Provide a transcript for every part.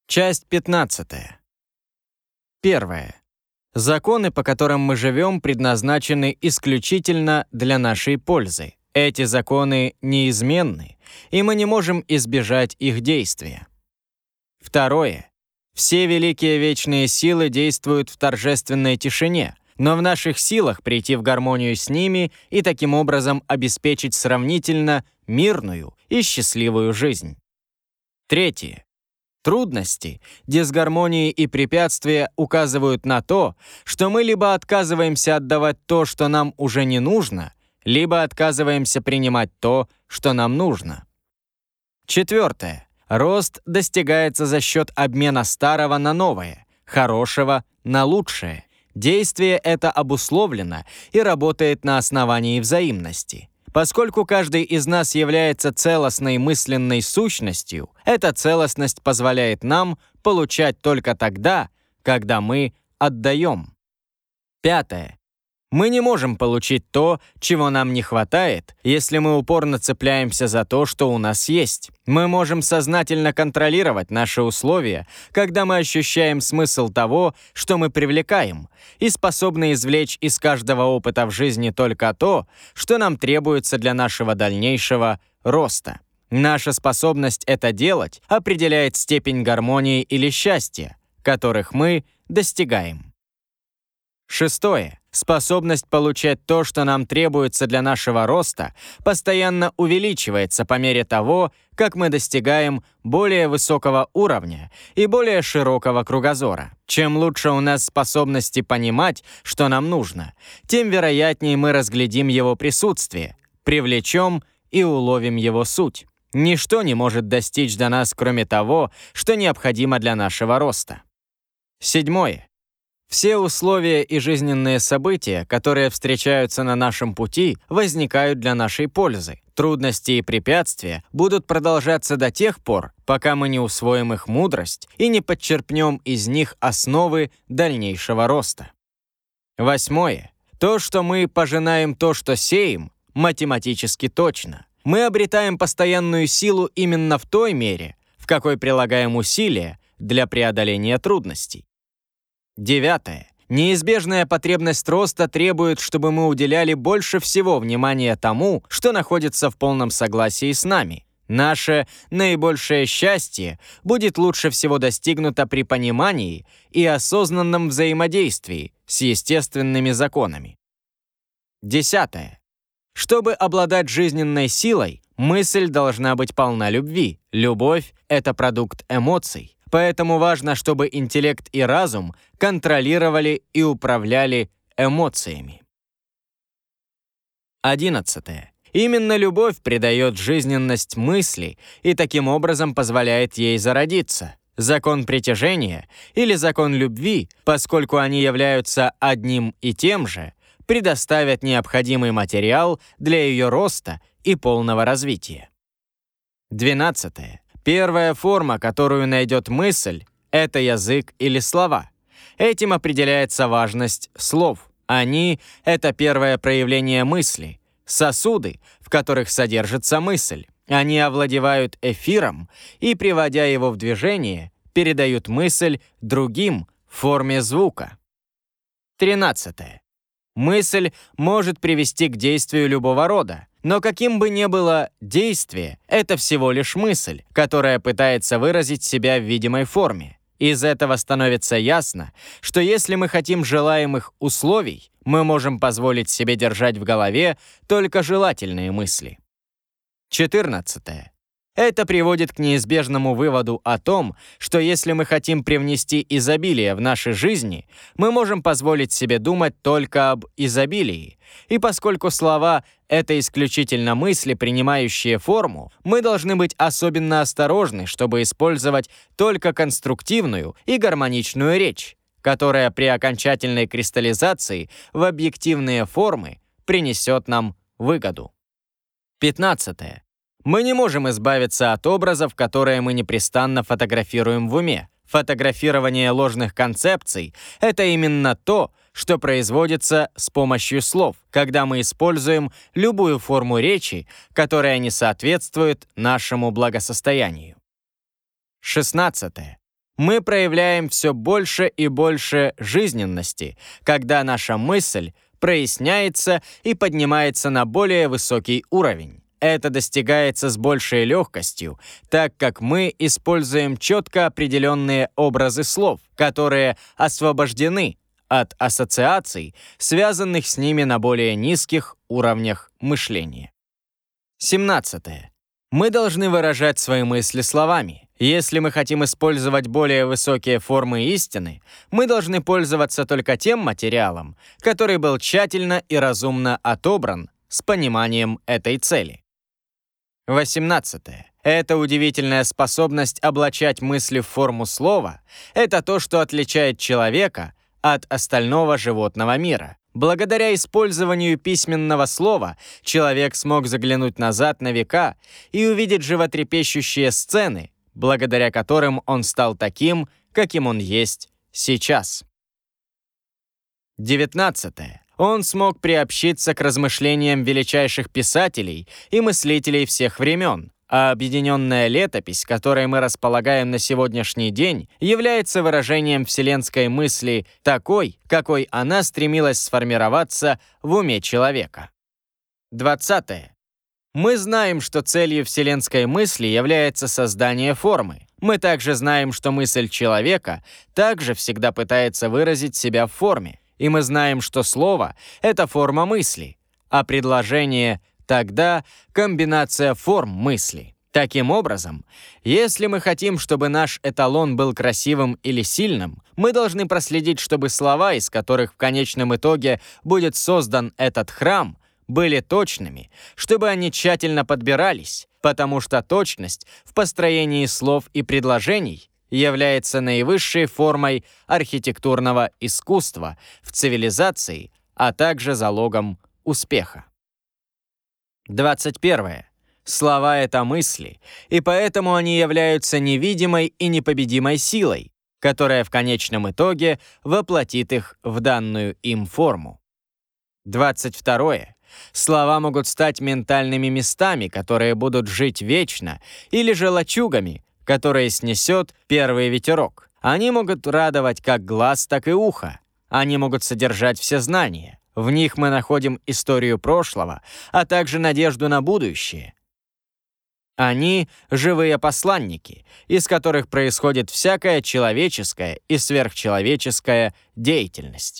Часть 15. Первое. Законы, по которым мы живем, предназначены исключительно для нашей пользы. Эти законы неизменны, и мы не можем избежать их действия. Второе. Все великие вечные силы действуют в торжественной тишине, но в наших силах прийти в гармонию с ними и таким образом обеспечить сравнительно мирную и счастливую жизнь. Третье. Трудности, дисгармонии и препятствия указывают на то, что мы либо отказываемся отдавать то, что нам уже не нужно, либо отказываемся принимать то, что нам нужно. Четвертое. Рост достигается за счет обмена старого на новое, хорошего на лучшее. Действие это обусловлено и работает на основании взаимности. Поскольку каждый из нас является целостной мысленной сущностью, эта целостность позволяет нам получать только тогда, когда мы отдаем. Пятое. Мы не можем получить то, чего нам не хватает, если мы упорно цепляемся за то, что у нас есть. Мы можем сознательно контролировать наши условия, когда мы ощущаем смысл того, что мы привлекаем, и способны извлечь из каждого опыта в жизни только то, что нам требуется для нашего дальнейшего роста. Наша способность это делать определяет степень гармонии или счастья, которых мы достигаем. Шестое. Способность получать то, что нам требуется для нашего роста, постоянно увеличивается по мере того, как мы достигаем более высокого уровня и более широкого кругозора. Чем лучше у нас способности понимать, что нам нужно, тем вероятнее мы разглядим его присутствие, привлечем и уловим его суть. Ничто не может достичь до нас, кроме того, что необходимо для нашего роста. Седьмое. Все условия и жизненные события, которые встречаются на нашем пути, возникают для нашей пользы. Трудности и препятствия будут продолжаться до тех пор, пока мы не усвоим их мудрость и не подчерпнем из них основы дальнейшего роста. Восьмое. То, что мы пожинаем то, что сеем, математически точно. Мы обретаем постоянную силу именно в той мере, в какой прилагаем усилия для преодоления трудностей. Девятое. Неизбежная потребность роста требует, чтобы мы уделяли больше всего внимания тому, что находится в полном согласии с нами. Наше наибольшее счастье будет лучше всего достигнуто при понимании и осознанном взаимодействии с естественными законами. Десятое. Чтобы обладать жизненной силой, мысль должна быть полна любви. Любовь — это продукт эмоций. Поэтому важно, чтобы интеллект и разум контролировали и управляли эмоциями. 11. Именно любовь придает жизненность мысли и таким образом позволяет ей зародиться. Закон притяжения или закон любви, поскольку они являются одним и тем же, предоставят необходимый материал для ее роста и полного развития. 12. Первая форма, которую найдет мысль, это язык или слова. Этим определяется важность слов. Они — это первое проявление мысли, сосуды, в которых содержится мысль. Они овладевают эфиром и, приводя его в движение, передают мысль другим в форме звука. 13. Мысль может привести к действию любого рода, но каким бы ни было действие, это всего лишь мысль, которая пытается выразить себя в видимой форме. Из этого становится ясно, что если мы хотим желаемых условий, мы можем позволить себе держать в голове только желательные мысли. 14. Это приводит к неизбежному выводу о том, что если мы хотим привнести изобилие в наши жизни, мы можем позволить себе думать только об изобилии. И поскольку слова — это исключительно мысли, принимающие форму, мы должны быть особенно осторожны, чтобы использовать только конструктивную и гармоничную речь, которая при окончательной кристаллизации в объективные формы принесет нам выгоду. 15. Мы не можем избавиться от образов, которые мы непрестанно фотографируем в уме. Фотографирование ложных концепций — это именно то, что производится с помощью слов, когда мы используем любую форму речи, которая не соответствует нашему благосостоянию. 16. Мы проявляем все больше и больше жизненности, когда наша мысль проясняется и поднимается на более высокий уровень. Это достигается с большей легкостью, так как мы используем четко определенные образы слов, которые освобождены от ассоциаций, связанных с ними на более низких уровнях мышления. 17. Мы должны выражать свои мысли словами. Если мы хотим использовать более высокие формы истины, мы должны пользоваться только тем материалом, который был тщательно и разумно отобран с пониманием этой цели. 18. Эта удивительная способность облачать мысли в форму слова — это то, что отличает человека от остального животного мира. Благодаря использованию письменного слова человек смог заглянуть назад на века и увидеть животрепещущие сцены, благодаря которым он стал таким, каким он есть сейчас. 19. Он смог приобщиться к размышлениям величайших писателей и мыслителей всех времен, а объединенная летопись, которой мы располагаем на сегодняшний день, является выражением вселенской мысли такой, какой она стремилась сформироваться в уме человека. 20. Мы знаем, что целью вселенской мысли является создание формы. Мы также знаем, что мысль человека также всегда пытается выразить себя в форме. И мы знаем, что слово — это форма мысли, а предложение тогда комбинация форм мысли. Таким образом, если мы хотим, чтобы наш эталон был красивым или сильным, мы должны проследить, чтобы слова, из которых в конечном итоге будет создан этот храм, были точными, чтобы они тщательно подбирались, потому что точность в построении слов и предложений является наивысшей формой архитектурного искусства в цивилизации, а также залогом успеха. 21. Слова — это мысли, и поэтому они являются невидимой и непобедимой силой, которая в конечном итоге воплотит их в данную им форму. 22. Слова могут стать ментальными местами, которые будут жить вечно, или же лачугами, которые снесет первый ветерок. Они могут радовать как глаз, так и ухо. Они могут содержать все знания. В них мы находим историю прошлого, а также надежду на будущее. Они — живые посланники, из которых происходит всякая человеческая и сверхчеловеческая деятельность.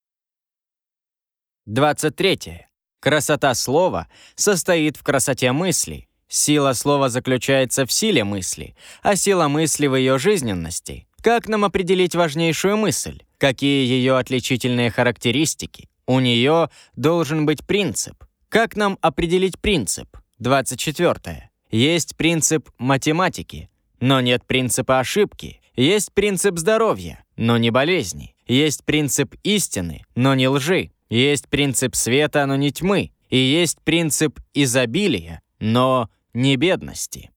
23. Красота слова состоит в красоте мысли. Сила слова заключается в силе мысли, а сила мысли в ее жизненности. Как нам определить важнейшую мысль? Какие ее отличительные характеристики? У нее должен быть принцип. Как нам определить принцип? 24. Есть принцип математики, но нет принципа ошибки. Есть принцип здоровья, но не болезни. Есть принцип истины, но не лжи. Есть принцип света, но не тьмы. И есть принцип изобилия, но не бедности.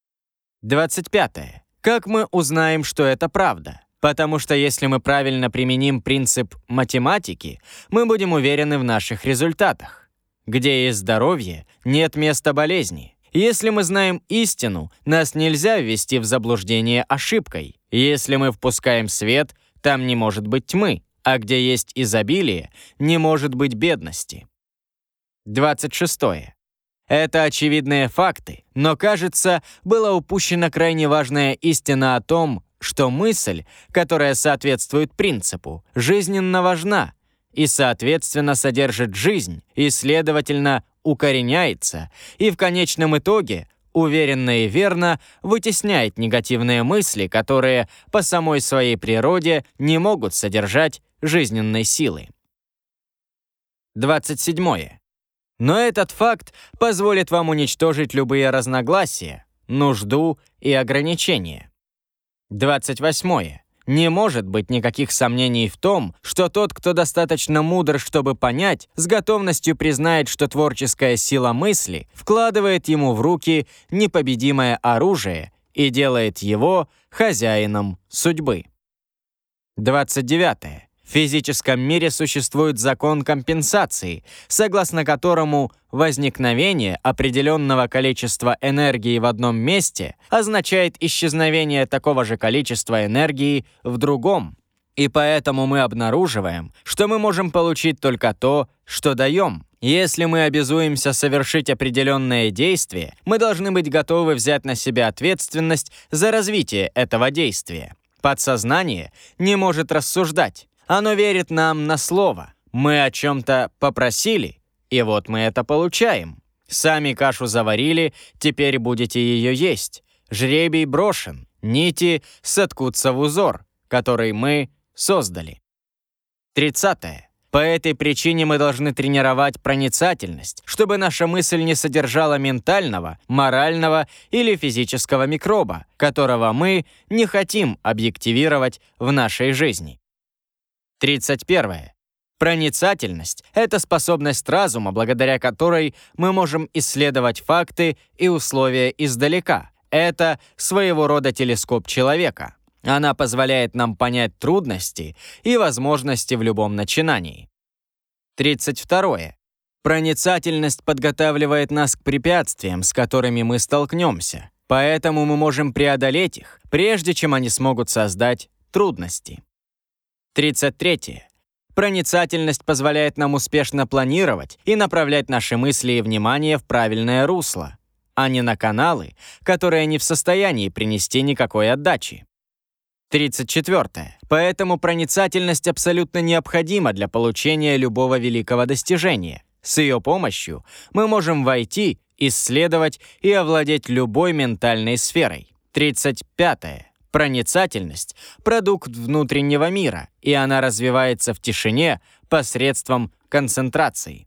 25. Как мы узнаем, что это правда? Потому что если мы правильно применим принцип математики, мы будем уверены в наших результатах. Где есть здоровье, нет места болезни. Если мы знаем истину, нас нельзя ввести в заблуждение ошибкой. Если мы впускаем свет, там не может быть тьмы, а где есть изобилие, не может быть бедности. 26. Это очевидные факты, но, кажется, была упущена крайне важная истина о том, что мысль, которая соответствует принципу, жизненно важна и, соответственно, содержит жизнь и, следовательно, укореняется и в конечном итоге уверенно и верно вытесняет негативные мысли, которые по самой своей природе не могут содержать жизненной силы. 27. Но этот факт позволит вам уничтожить любые разногласия, нужду и ограничения. 28. Не может быть никаких сомнений в том, что тот, кто достаточно мудр, чтобы понять, с готовностью признает, что творческая сила мысли вкладывает ему в руки непобедимое оружие и делает его хозяином судьбы. 29. В физическом мире существует закон компенсации, согласно которому возникновение определенного количества энергии в одном месте означает исчезновение такого же количества энергии в другом. И поэтому мы обнаруживаем, что мы можем получить только то, что даем. Если мы обязуемся совершить определенное действие, мы должны быть готовы взять на себя ответственность за развитие этого действия. Подсознание не может рассуждать. Оно верит нам на слово. Мы о чем-то попросили, и вот мы это получаем. Сами кашу заварили, теперь будете ее есть. Жребий брошен, нити соткутся в узор, который мы создали. 30. По этой причине мы должны тренировать проницательность, чтобы наша мысль не содержала ментального, морального или физического микроба, которого мы не хотим объективировать в нашей жизни. 31. Проницательность — это способность разума, благодаря которой мы можем исследовать факты и условия издалека. Это своего рода телескоп человека. Она позволяет нам понять трудности и возможности в любом начинании. 32. Проницательность подготавливает нас к препятствиям, с которыми мы столкнемся. Поэтому мы можем преодолеть их, прежде чем они смогут создать трудности. 33. Проницательность позволяет нам успешно планировать и направлять наши мысли и внимание в правильное русло, а не на каналы, которые не в состоянии принести никакой отдачи. 34. Поэтому проницательность абсолютно необходима для получения любого великого достижения. С ее помощью мы можем войти, исследовать и овладеть любой ментальной сферой. 35. Проницательность — продукт внутреннего мира, и она развивается в тишине посредством концентрации.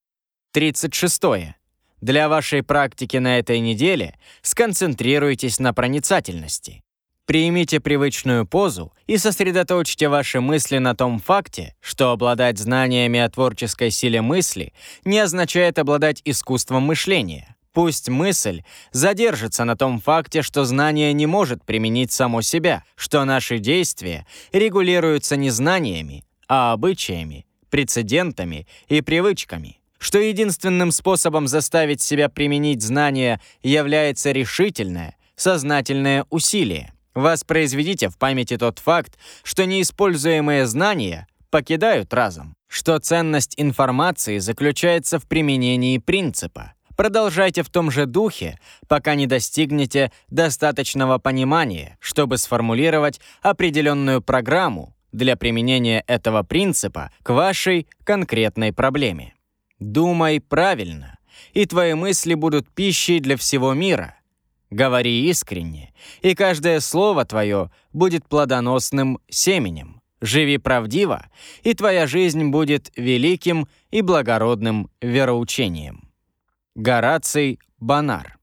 36. Для вашей практики на этой неделе сконцентрируйтесь на проницательности. Примите привычную позу и сосредоточьте ваши мысли на том факте, что обладать знаниями о творческой силе мысли не означает обладать искусством мышления. Пусть мысль задержится на том факте, что знание не может применить само себя, что наши действия регулируются не знаниями, а обычаями, прецедентами и привычками, что единственным способом заставить себя применить знания является решительное, сознательное усилие. Воспроизведите в памяти тот факт, что неиспользуемые знания покидают разум, что ценность информации заключается в применении принципа. Продолжайте в том же духе, пока не достигнете достаточного понимания, чтобы сформулировать определенную программу для применения этого принципа к вашей конкретной проблеме. Думай правильно, и твои мысли будут пищей для всего мира. Говори искренне, и каждое слово твое будет плодоносным семенем. Живи правдиво, и твоя жизнь будет великим и благородным вероучением. Гораций Бонар.